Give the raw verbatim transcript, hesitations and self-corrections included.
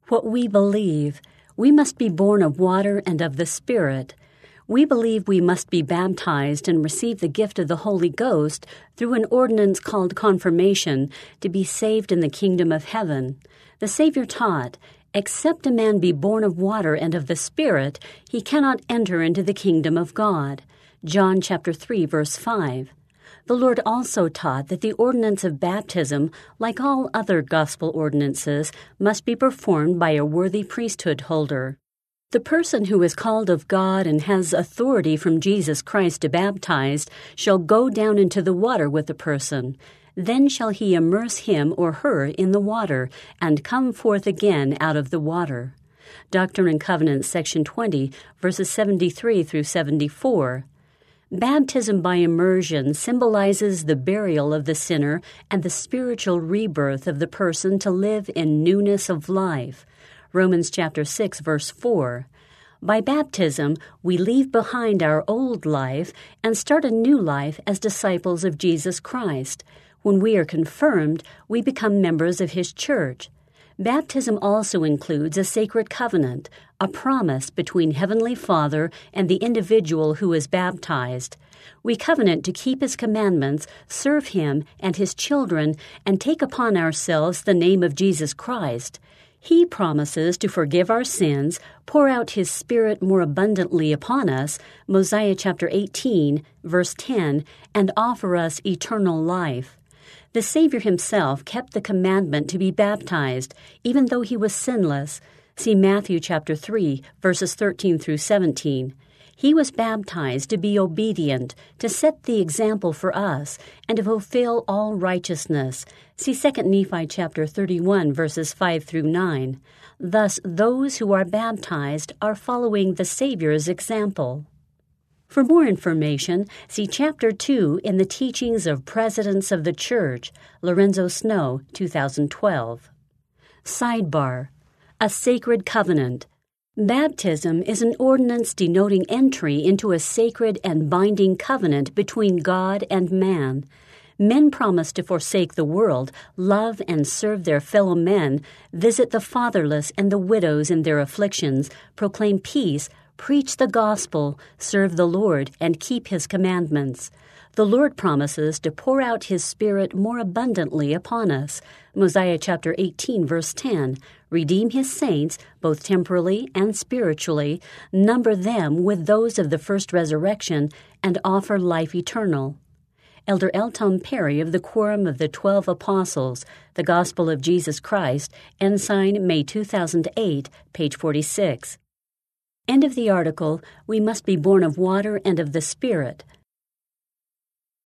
What we believe, we must be born of water and of the Spirit. We believe we must be baptized and receive the gift of the Holy Ghost through an ordinance called confirmation to be saved in the kingdom of heaven. The Savior taught, "Except a man be born of water and of the Spirit, he cannot enter into the kingdom of God." John chapter three, verse five. The Lord also taught that the ordinance of baptism, like all other gospel ordinances, must be performed by a worthy priesthood holder. The person who is called of God and has authority from Jesus Christ to baptize shall go down into the water with the person. Then shall he immerse him or her in the water, and come forth again out of the water. Doctrine and Covenants, section twenty, verses seventy-three through seventy-four. Baptism by immersion symbolizes the burial of the sinner and the spiritual rebirth of the person to live in newness of life. Romans chapter six, verse four. By baptism, we leave behind our old life and start a new life as disciples of Jesus Christ. When we are confirmed, we become members of His church. Baptism also includes a sacred covenant, a promise between Heavenly Father and the individual who is baptized. We covenant to keep His commandments, serve Him and His children, and take upon ourselves the name of Jesus Christ. He promises to forgive our sins, pour out His Spirit more abundantly upon us, Mosiah chapter eighteen, verse ten, and offer us eternal life. The Savior Himself kept the commandment to be baptized, even though He was sinless. See Matthew chapter three, verses thirteen through seventeen. He was baptized to be obedient, to set the example for us, and to fulfill all righteousness. See Second Nephi chapter thirty-one, verses five through nine. Thus, those who are baptized are following the Savior's example. For more information, see Chapter two in the Teachings of Presidents of the Church, Lorenzo Snow, two thousand twelve. Sidebar: A Sacred Covenant. Baptism is an ordinance denoting entry into a sacred and binding covenant between God and man. Men promise to forsake the world, love and serve their fellow men, visit the fatherless and the widows in their afflictions, proclaim peace, preach the gospel, serve the Lord, and keep His commandments. The Lord promises to pour out His Spirit more abundantly upon us. Mosiah chapter eighteen, verse ten. Redeem His saints, both temporally and spiritually, number them with those of the first resurrection, and offer life eternal. Elder L. Tom Perry of the Quorum of the Twelve Apostles, The Gospel of Jesus Christ, Ensign, May two thousand eight, page forty-six. End of the article, We Must Be Born of Water and of the Spirit.